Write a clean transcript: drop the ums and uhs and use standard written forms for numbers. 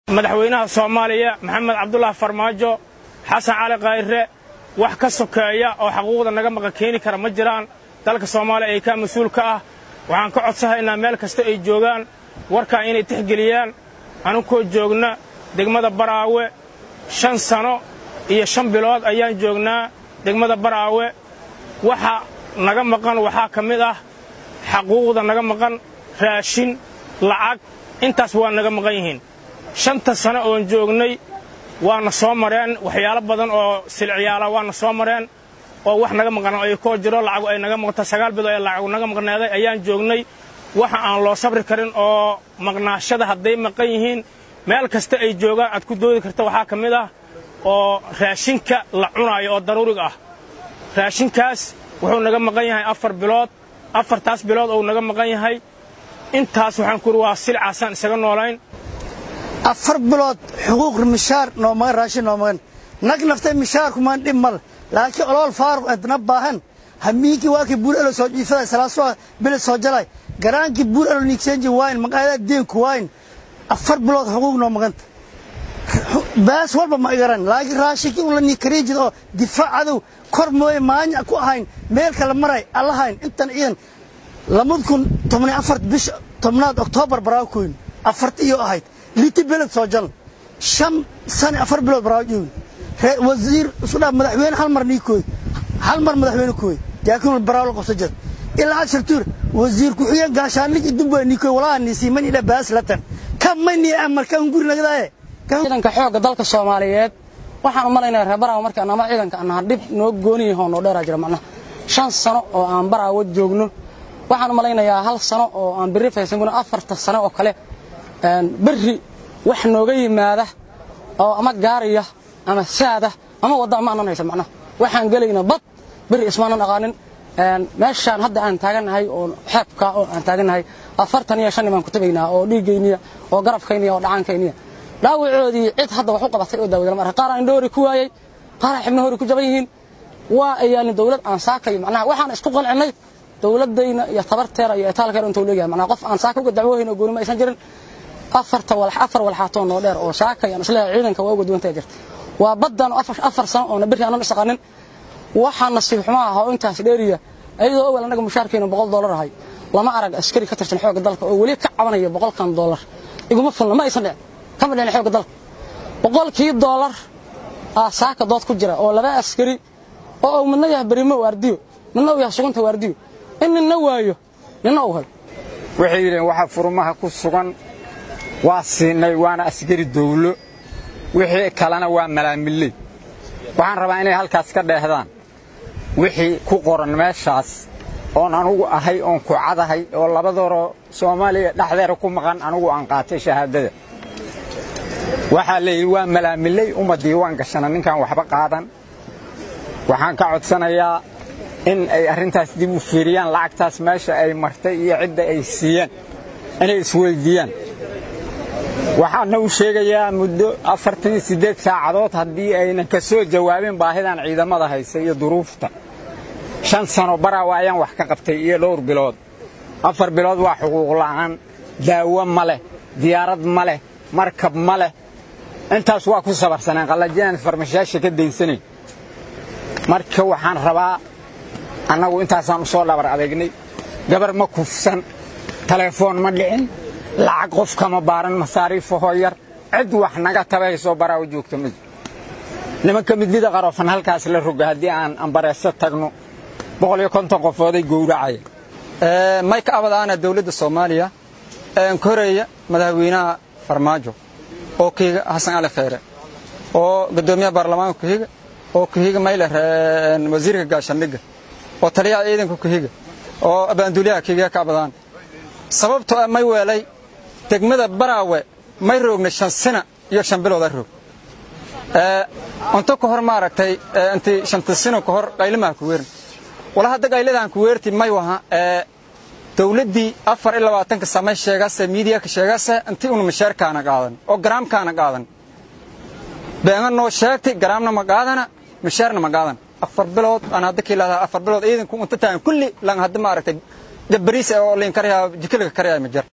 madaxweynaha Soomaaliya Maxamed Cabdullaahi Farmaajo Xasan Cali Khayre wax ka sokeeya oo xuquuqda naga maqan keeni kara ma jiraan dalka Soomaaliya ay ka mas'uul ka ah waxaan ka codsanaynaa meel kasta ay joogaan warka inay tixgeliyaan anukoo joogna degmada Baraawe 5 sano iyo 5 bilood ayaan joognaa degmada Baraawe waxa naga maqan waxa kamid ah xuquuqda naga maqan raashin lacag intaas waa naga maqan yihiin 5 sano oo joognay waana soo mareen waxyaalo badan oo silciyaala waana soo mareen oo wax naga maqan ay ko jiro lacag ay naga maqan 9 bilood ay lacag naga maqnaaday ayaan joognay waxa aan loo sabri karin oo maqnaashada haday maqan yihiin meel kasta ay joogaan aad ku doodi karto waxa kamid ah oo raashinka la cunaayo oo daruuriga ah raashinkaas wuxuu naga maqan yahay 4 bilood 4taas bilood oo naga maqan yahay intaas waxaan ku waa silcaasan isaga noolayn 4 bilood xuquuq mishaar nooma raashin nooma nag naftay mishaar kuma dhimal laakiin olol faaruq adna baahan hamiiki waa ki buul elo soo jiifada salaaso bil soo jalay garanki buul elo nixenji wayn maqaayada deen ku wayn 4 bilood xuquuq nooma ganta baas walba ma garan laakiin raashiki uu la nikriijido difaacadu kor mooy maanya ku ahayn meel kala maray allahayn intan ciidan 2014 bish 10 Oktoobar baraakuyn 4 iyo ahayd liti belad soo jal 5 sano 4 bilood baraakuyn wasiir suuda madaxweyne hal mar niikoy hal mar madaxweyne kooy jaakin baraawl qosajad ilaa shirtuur wasiir ku xigeen gaashaanlig idubay niikoy walaa nisiiman ila baas latan kamani amarkan gurnagadaay ciidanka xoogga dalka Soomaaliyeed waxaan u maleynaa reer Baraawe marka ama ciidanka aan dib noo gooniyo noo dheera jira macna 5 sano oo aan Baraawe joogno waxaan u maleynayaa 1 sano oo aan biri faysan 4 sano oo kale bari wax nooga yimaada oo ama gaariya ama saada ama wada ma aanaysan macna waxaan galeynaa bad bari ismaanan aqaanin meeshaan hadda aan taaganahay oo xabka oo aan taaganahay 45 iman ku tabaynaa oo dhiigayniya oo garabkayniya oo dhacaankayniya daawacoodii cid hadda wax u qabatay oo daawada mar qaar aan dhoori ku waayay qaar xibno hore ku jaban yihiin waa ayaan dawlad aan saakay macnaha waxaan isku qancinay dawladayna iyo tabarteera iyo taalkeer inta uu leeyahay macnaha qof aan saaka uga dacwoohayno goorma aysan jirin afar walxaatoon oo dheer oo saakay aan isla ciidanka waa uga duwantay jirta waa badan 4 sano oo bari aan isaqanin waxaan nasiib xumo ah oo intaas dheeriya ayadoo awal anaga mushaarkeena $100 ahay lama arag askari ka tirsan xoogga dalka oo wali ka cabanaya $100 iguma fulna ma aysan dhicin kama dhicin xoogga dalka $100 saaka dood ku jira oo laba askari oo midna yahay barimo waardiyo midna yahay sugunta waardiyo inna waayo ninna oo hal waxay yireen waxa furmaha ku sugan waa siinay waana askari dawlo wixii kalena waa malaamilay waxaan rabaa inay halkaas ka dheehdaan wixii ku qoran meeshaas oo anugu ahay oo ku cadahay oo labadooro Soomaaliya dhaxdeer ku maqan anugu aan qaatay shahaadada waxa leeyahay waa malaamilay uma diiwaan gashana ninkan waxba qaadan waxaan ka codsanayaa in ay arintaas dib u fiiriyaan lacagtaas meesha ay martay iyo cidda ay siiyeen inay isweydiiyaan waxaan u sheegayaa muddo 48 saacadood haddii aynan ka soo jawaabin baahidan ciidamada haysa iyo duruufta 5 sano Baraawe ayaan wax ka qabtay iyo dhowr bilood 4 bilood waa xuquuq la'aan daawo ma leh diyaarad ma leh markab ma leh intaas waa ku sabarsanaan qalajeen farmashaasha ka deynsanay marka waxaan rabaa anagu intaasaan soo dhabar adeegnay gabar ma kufsan telefoon ma dhicin lacag qof kama baaran masaariif hooyar cid wax naga tabayso Baraawe joogto mid nimanka midida qarafan halkaas la roga hadii aan ambareeso tagno 150 qofood ay gowracay may ka abadaana dawladda Soomaaliya koreeya madaxweynaha Farmaajo oo kiiga Xasan Cali Khayre oo gudoomiyaha baarlamaanka kiiga oo kiiga mayl wasiirka gaashaandhigga oo taliyaha ciidanka kiiga oo abaanduliyaha kiiga ka abadaan sababtoo may weelay degmada Baraawe may roogna 5 sano iyo 5 bilood roog inta ka hor maaragtay intii 5 sano ka hor qaylimaha ku weerin wala hadda qaylidan ku weerti may waha dawladii 24 samay sheegaysa media ka sheegaysa intii uu mushaarkaana qaadan oo garaamkaana qaadan beenan noo sheegtay garaamna ma qaadana mushaarna ma qaadan 4 bilood ana hadda kiilada 4 bilood ciidanku inta taan kulli lan hadda maaragtay jabariis oo leen kariya jikilka kariya ma jir